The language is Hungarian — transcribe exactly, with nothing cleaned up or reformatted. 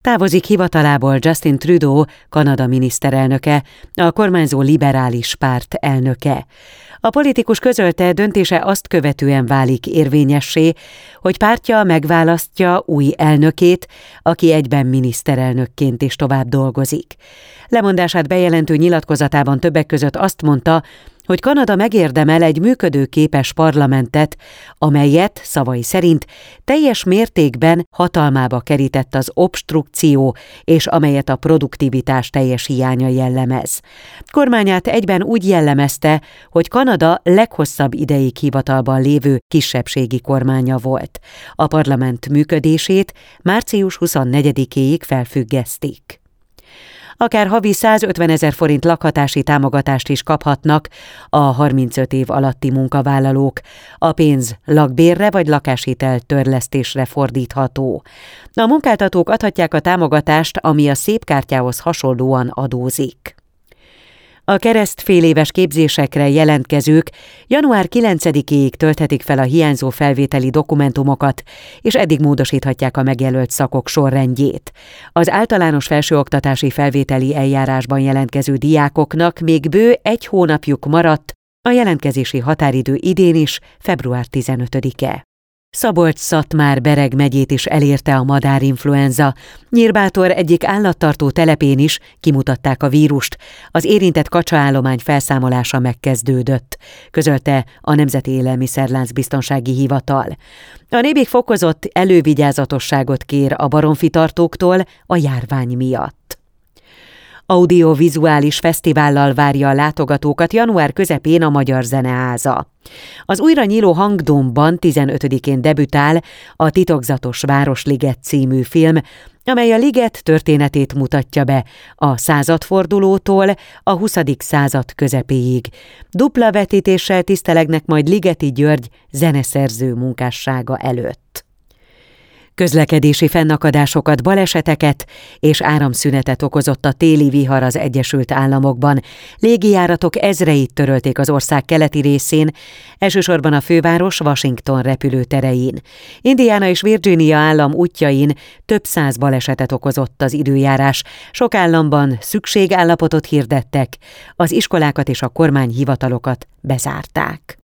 Távozik hivatalából Justin Trudeau, Kanada miniszterelnöke, a kormányzó liberális párt elnöke. A politikus közölte, döntése azt követően válik érvényessé, hogy pártja megválasztja új elnökét, aki egyben miniszterelnökként is tovább dolgozik. Lemondását bejelentő nyilatkozatában többek között azt mondta, hogy Kanada megérdemel egy működőképes parlamentet, amelyet, szavai szerint, teljes mértékben hatalmába kerített az obstrukció, és amelyet a produktivitás teljes hiánya jellemez. Kormányát egyben úgy jellemezte, hogy Kanada leghosszabb ideig hivatalban lévő kisebbségi kormánya volt. A parlament működését március huszonnegyedikéig felfüggesztik. Akár havi százötvenezer forint lakhatási támogatást is kaphatnak a harmincöt év alatti munkavállalók. A pénz lakbérre vagy lakáshitel törlesztésre fordítható. A munkáltatók adhatják a támogatást, ami a szépkártyához hasonlóan adózik. A keresztféléves képzésekre jelentkezők január kilencedikéig tölthetik fel a hiányzó felvételi dokumentumokat, és eddig módosíthatják a megjelölt szakok sorrendjét. Az általános felsőoktatási felvételi eljárásban jelentkező diákoknak még bő egy hónapjuk maradt, a jelentkezési határidő idén is február tizenötödike. Szabolcs-Szatmár-Bereg megyét is elérte a madárinfluenza. Nyírbátor egyik állattartó telepén is kimutatták a vírust. Az érintett kacsaállomány felszámolása megkezdődött, közölte a Nemzeti Élelmiszerlánc Biztonsági Hivatal. A nébig fokozott elővigyázatosságot kér a baromfitartóktól a járvány miatt. Audiovizuális fesztivállal várja a látogatókat január közepén a Magyar Zeneháza. Az újra nyíló Hangdómban tizenötödikén debütál a Titokzatos Városliget című film, amely a liget történetét mutatja be a századfordulótól a huszadik század közepéig. Dupla vetítéssel tisztelegnek majd Ligeti György zeneszerző munkássága előtt. Közlekedési fennakadásokat, baleseteket és áramszünetet okozott a téli vihar az Egyesült Államokban. Légijáratok ezreit törölték az ország keleti részén, elsősorban a főváros Washington repülőterein. Indiana és Virginia állam útjain több száz balesetet okozott az időjárás. Sok államban szükségállapotot hirdettek, az iskolákat és a kormányhivatalokat bezárták.